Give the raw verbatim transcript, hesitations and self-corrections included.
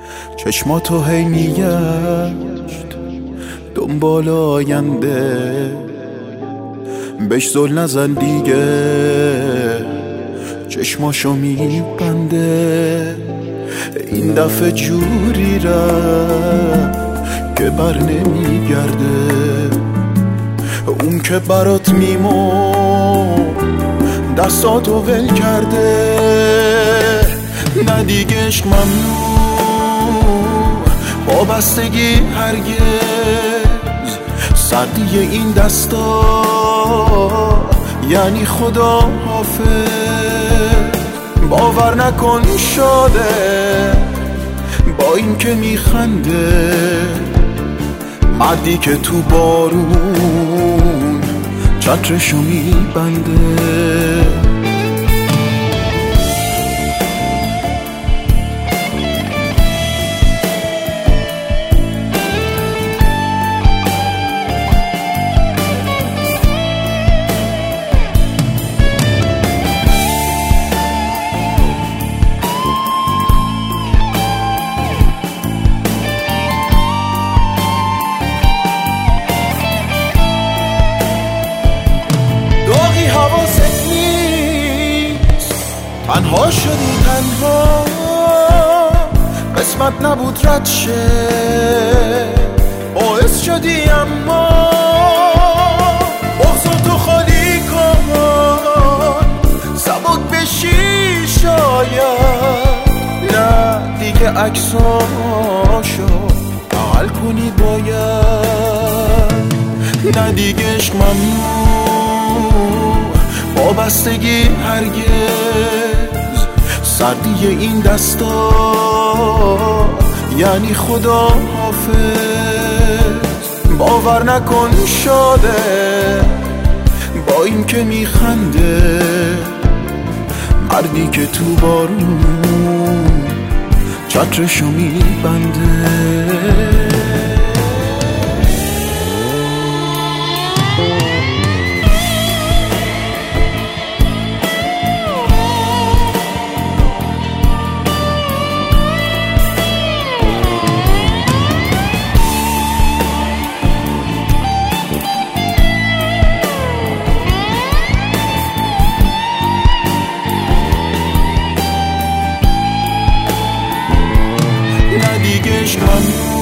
چشماتو هی میگشت دنبال آینده، بهش زل نزن دیگه چشماشو میبنده. این دفعه جوری رفت که بر نمیگرده، اون که برات میمون دستاتو ول کرده. نه دیگه عشق ممنوع وابستگی هرگز، سردی این دستا یعنی خدا حافظ. باور نکن شده با این که میخنده، مردی که تو بارون چترشو میبنده. حواست نیست تنها شدی، تنها قسمت نبود رد شه، باعث شدی اما بغضاتو خالی کن، سبک بشی شاید. نه دیگه عکساشو بغل کنی باید. نه دیگه عشق ممنوع وابستگی هرگز، سردی این دستا یعنی خدا حافظ. باور نکن شده با این که میخنده، مردی که تو بارون چترشو میبنده. دیگه عشق ممنوع